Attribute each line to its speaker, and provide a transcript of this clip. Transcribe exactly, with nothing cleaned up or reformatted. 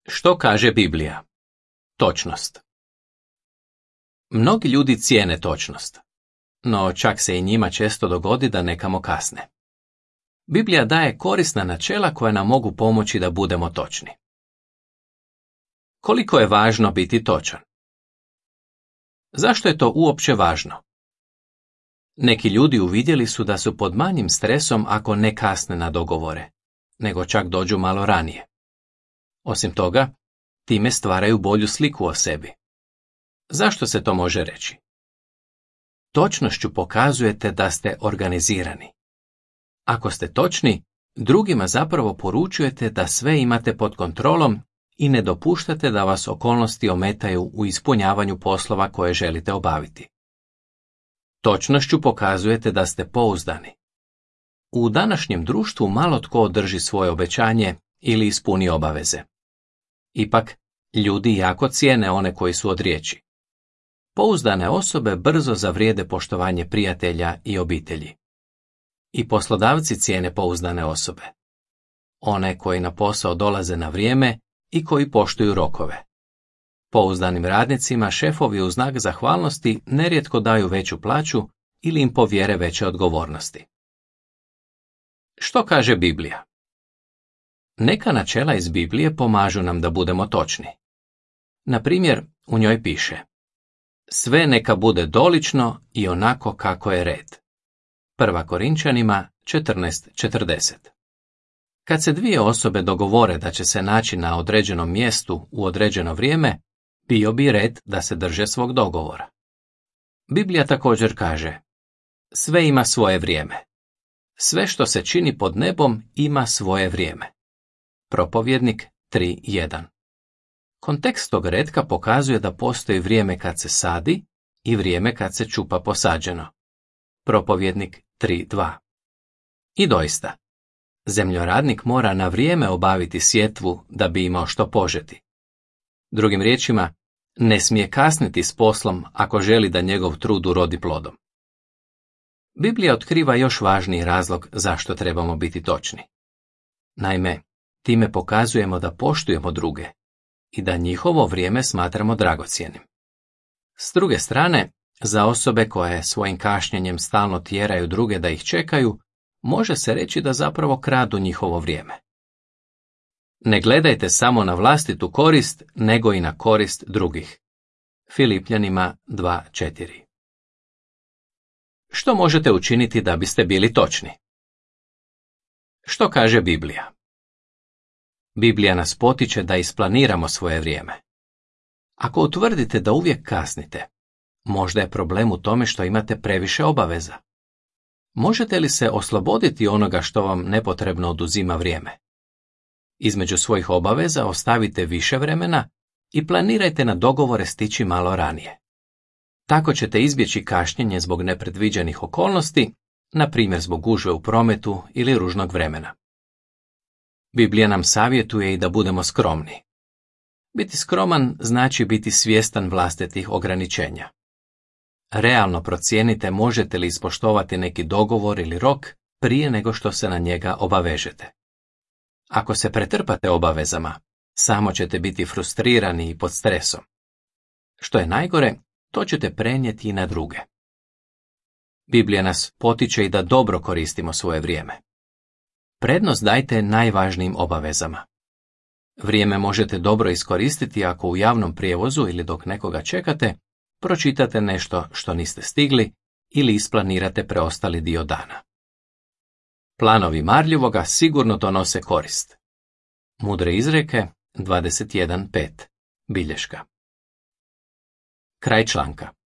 Speaker 1: Što kaže Biblija? Točnost. Mnogi ljudi cijene točnost, no čak se i njima često dogodi da nekamo kasne. Biblija daje korisna načela koja nam mogu pomoći da budemo točni. Koliko je važno biti točan? Zašto je to uopće važno? Neki ljudi uvidjeli su da su pod manjim stresom ako ne kasne na dogovore, nego čak dođu malo ranije. Osim toga, time stvaraju bolju sliku o sebi. Zašto se to može reći? Točnošću pokazujete da ste organizirani. Ako ste točni, drugima zapravo poručujete da sve imate pod kontrolom i ne dopuštate da vas okolnosti ometaju u ispunjavanju poslova koje želite obaviti. Točnošću pokazujete da ste pouzdani. U današnjem društvu malo tko održi svoje obećanje ili ispuni obaveze. Ipak, ljudi jako cijene one koji su od riječi. Pouzdane osobe brzo zavrijede poštovanje prijatelja i obitelji. I poslodavci cijene pouzdane osobe. One koji na posao dolaze na vrijeme i koji poštuju rokove. Pouzdanim radnicima šefovi u znak zahvalnosti nerijetko daju veću plaću ili im povjere veće odgovornosti. Što kaže Biblija? Neka načela iz Biblije pomažu nam da budemo točni. Na primjer, u njoj piše: sve neka bude dolično i onako kako je red. Prva Korinčanima četrnaest četrdeset. Kad se dvije osobe dogovore da će se naći na određenom mjestu u određeno vrijeme, bio bi red da se drže svog dogovora. Biblija također kaže: sve ima svoje vrijeme. Sve što se čini pod nebom ima svoje vrijeme. Propovjednik tri jedan. Kontekst tog retka pokazuje da postoji vrijeme kad se sadi i vrijeme kad se čupa posađeno. Propovjednik tri dva. I doista, zemljoradnik mora na vrijeme obaviti sjetvu da bi imao što požeti. Drugim riječima, ne smije kasniti s poslom ako želi da njegov trud urodi plodom. Biblija otkriva još važniji razlog zašto trebamo biti točni. Naime, time pokazujemo da poštujemo druge i da njihovo vrijeme smatramo dragocjenim. S druge strane, za osobe koje svojim kašnjenjem stalno tjeraju druge da ih čekaju, može se reći da zapravo kradu njihovo vrijeme. Ne gledajte samo na vlastitu korist, nego i na korist drugih. Filipljanima dva četiri. Što možete učiniti da biste bili točni? Što kaže Biblija? Biblija nas potiče da isplaniramo svoje vrijeme. Ako utvrdite da uvijek kasnite, možda je problem u tome što imate previše obaveza. Možete li se osloboditi onoga što vam nepotrebno oduzima vrijeme? Između svojih obaveza ostavite više vremena i planirajte na dogovore stići malo ranije. Tako ćete izbjeći kašnjenje zbog nepredviđenih okolnosti, na primjer zbog gužve u prometu ili ružnog vremena. Biblija nam savjetuje i da budemo skromni. Biti skroman znači biti svjestan vlastitih ograničenja. Realno procijenite možete li ispoštovati neki dogovor ili rok prije nego što se na njega obavežete. Ako se pretrpate obavezama, samo ćete biti frustrirani i pod stresom. Što je najgore, to ćete prenijeti i na druge. Biblija nas potiče i da dobro koristimo svoje vrijeme. Prednost dajte najvažnijim obavezama. Vrijeme možete dobro iskoristiti ako u javnom prijevozu ili dok nekoga čekate, pročitate nešto što niste stigli ili isplanirate preostali dio dana. Planovi marljivoga sigurno donose korist. Mudre izreke dvadeset jedan pet. Bilješka. Kraj članka.